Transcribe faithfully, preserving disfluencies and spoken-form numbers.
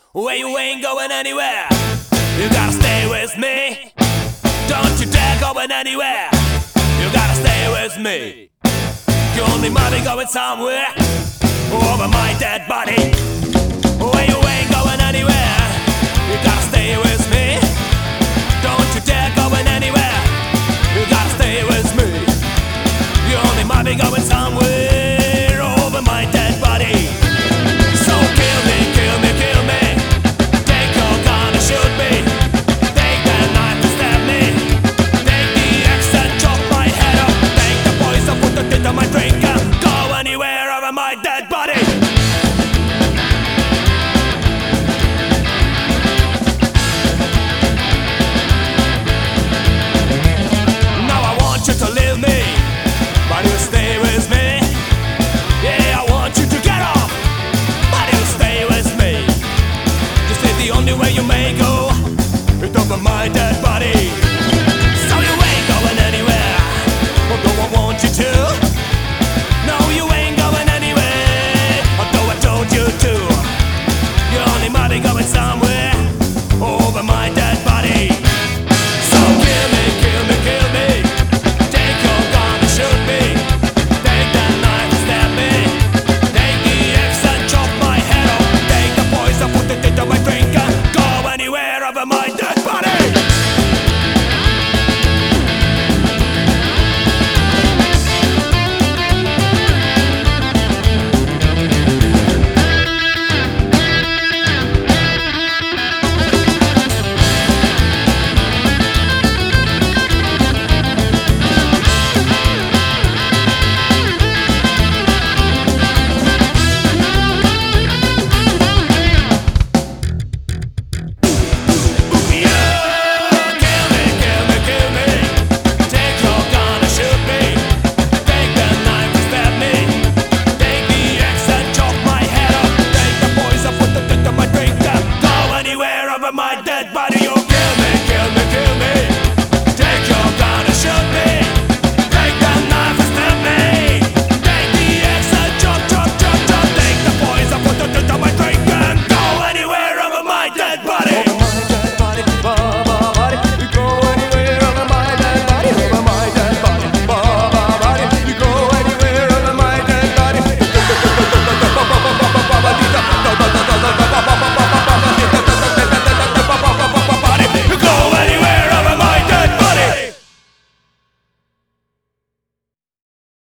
where you ain't going anywhere. You gotta stay with me. Don't you dare going anywhere. You gotta stay with me. You only might be going somewhere over my dead body.